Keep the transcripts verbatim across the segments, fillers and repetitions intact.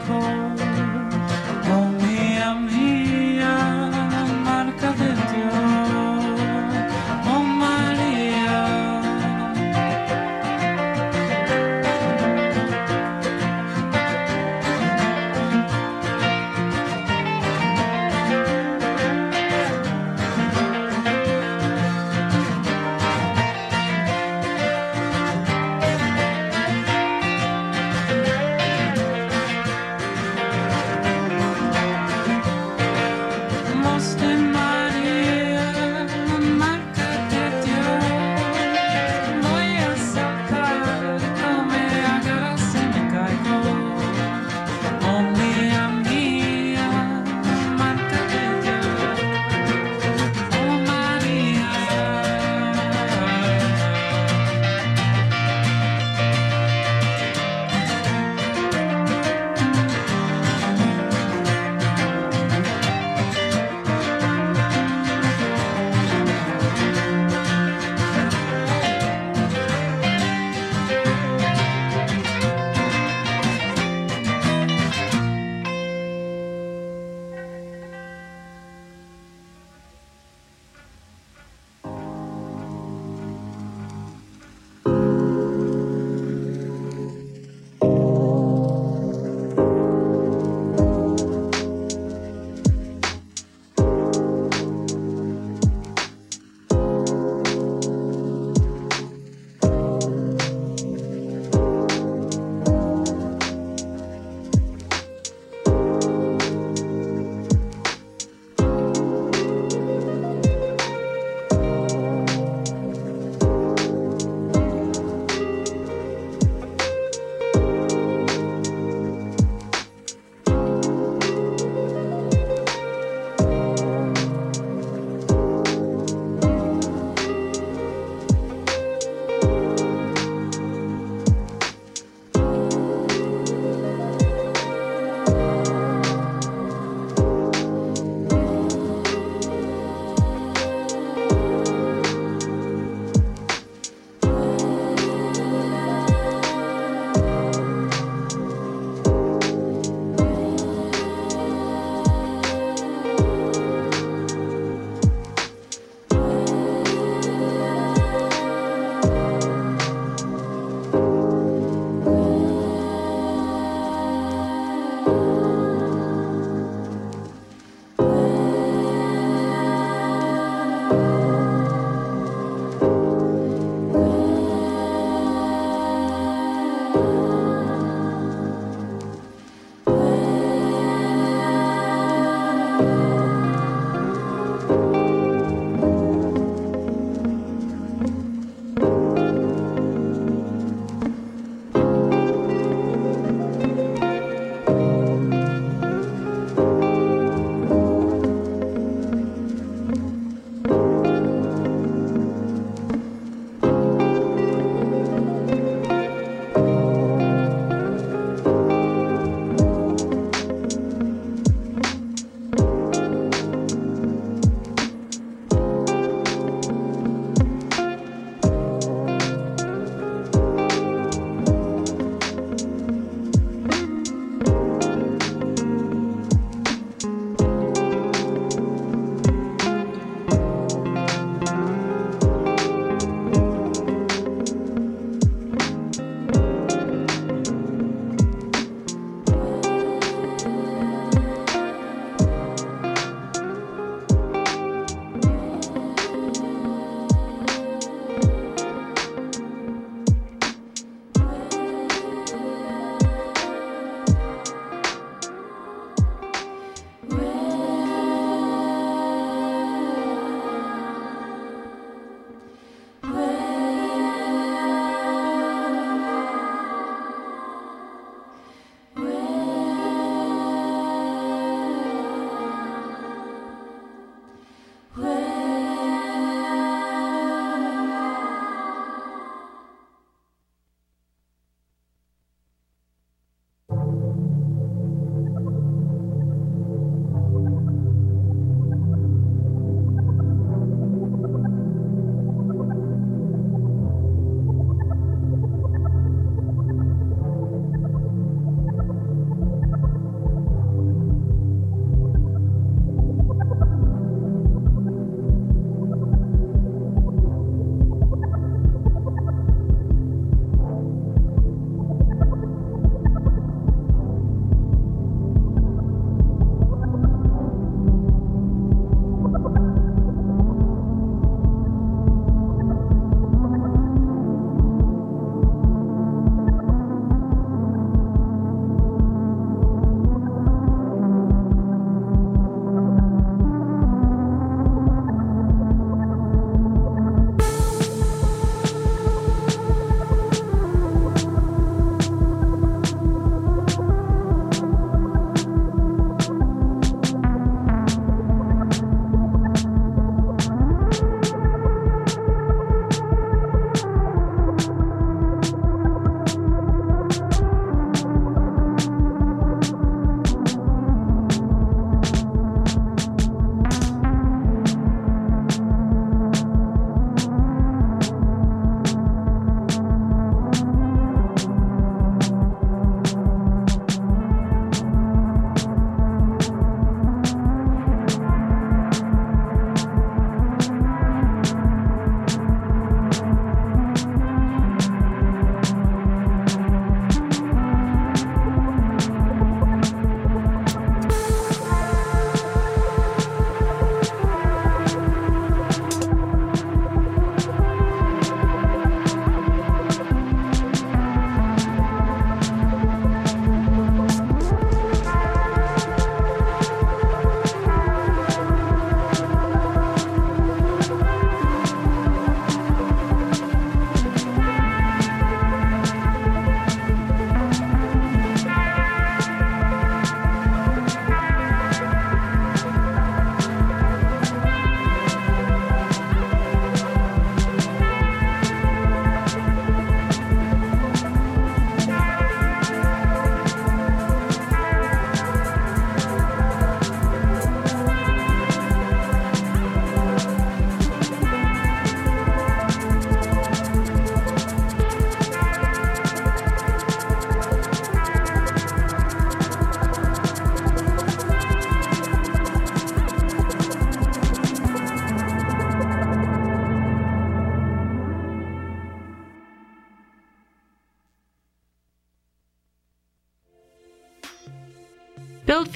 cold. Oh mía, mía, marca de Dios, oh María.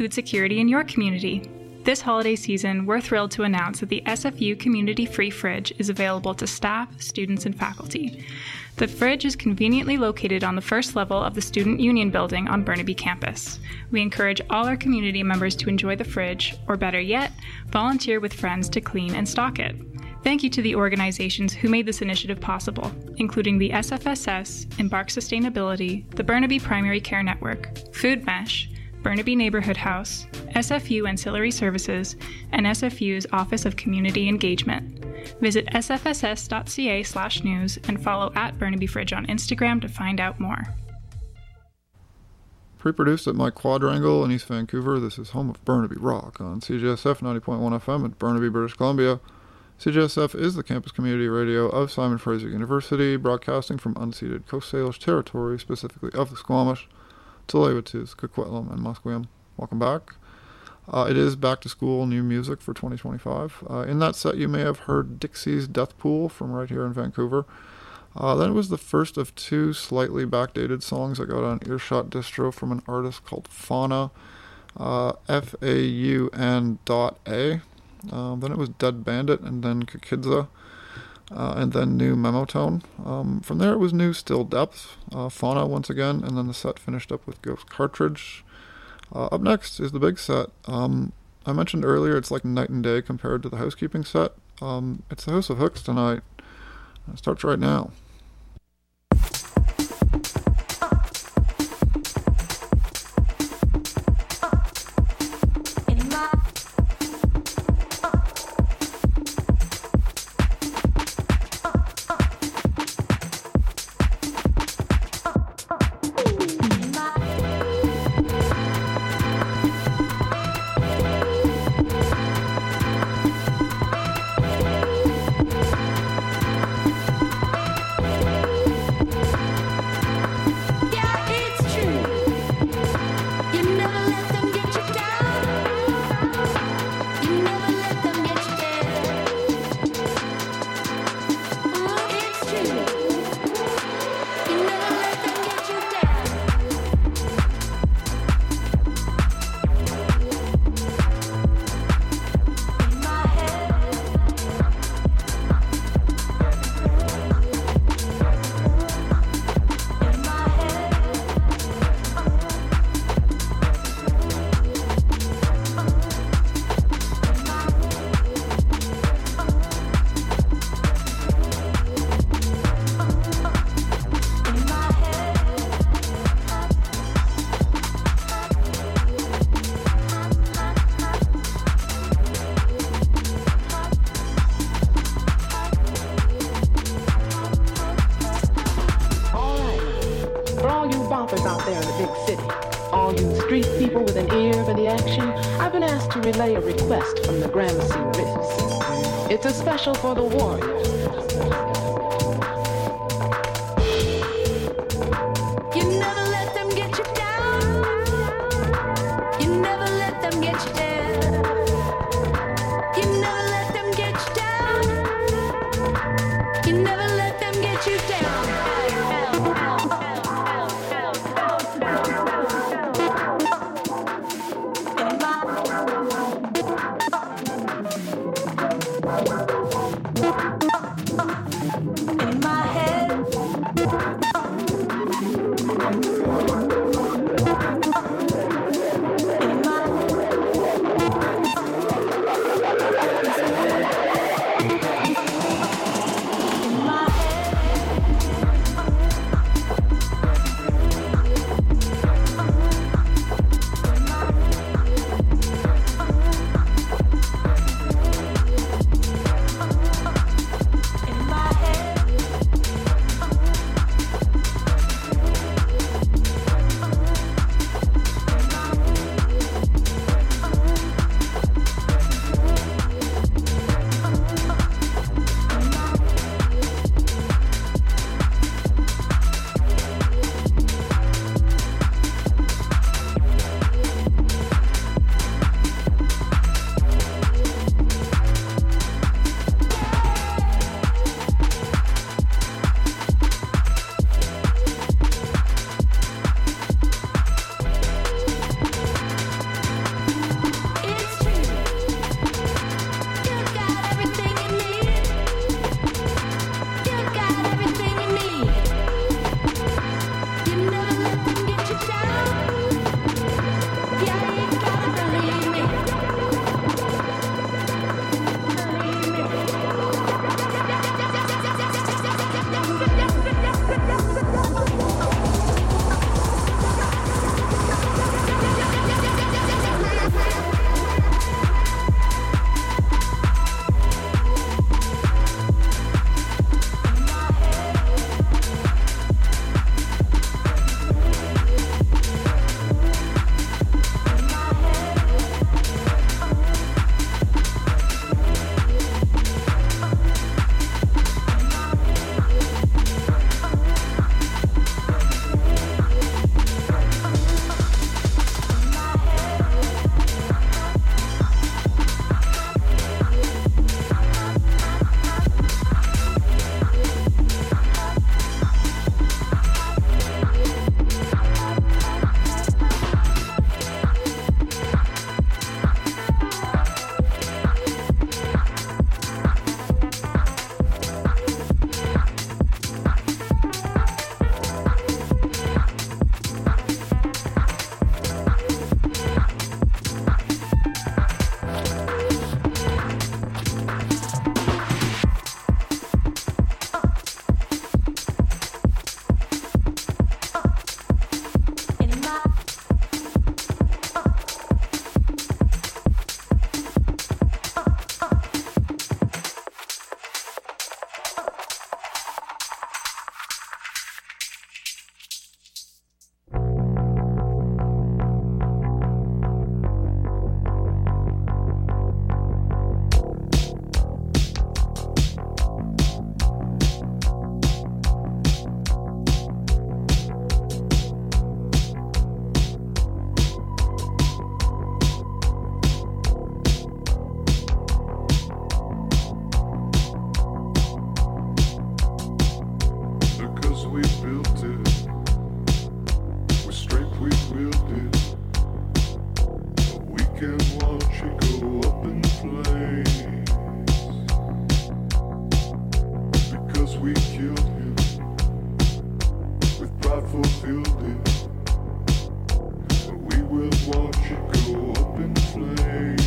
food security in your community. This holiday season, we're thrilled to announce that the S F U Community Free Fridge is available to staff, students, and faculty. The fridge is conveniently located on the first level of the Student Union building on Burnaby campus. We encourage all our community members to enjoy the fridge, or better yet, volunteer with friends to clean and stock it. Thank you to the organizations who made this initiative possible, including the S F S S, Embark Sustainability, the Burnaby Primary Care Network, Food Mesh, Burnaby Neighborhood House, S F U Ancillary Services, and S F U's Office of Community Engagement. Visit s f s s dot c a slash news and follow at Burnaby Fridge on Instagram to find out more. Pre-produced at my quadrangle in East Vancouver, this is home of Burnaby Rock on C J S F ninety point one F M at Burnaby, British Columbia. C J S F is the campus community radio of Simon Fraser University, broadcasting from unceded Coast Salish territory, specifically of the Squamish, Tsleil-Waututh, Coquitlam, and Musqueam. Welcome back. Uh, it is back to school new music for twenty twenty-five. Uh, in that set, you may have heard Dixie's Death Pool from right here in Vancouver. Uh, then it was the first of two slightly backdated songs I got on Earshot Distro from an artist called Fauna, uh, F A U N dot A. Um, then it was Dead Bandit, and then Kikidza, uh, and then new Memotone. Um, from there it was new Still Depth, uh, Fauna once again, and then the set finished up with Ghost Cartridge. Uh, up next is the big set. Um, I mentioned earlier it's like night and day compared to the housekeeping set. Um, it's the House of Hooks tonight. It starts right now. Relay a request from the Gramercy Riffs. It's a special for the Warriors. You never let them get you down. You never let them get you down. You never let them get you down. You never let them get you down. In my can watch it go up in flames. Because we killed him with prideful fielding. But we will watch it go up in flames.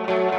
Thank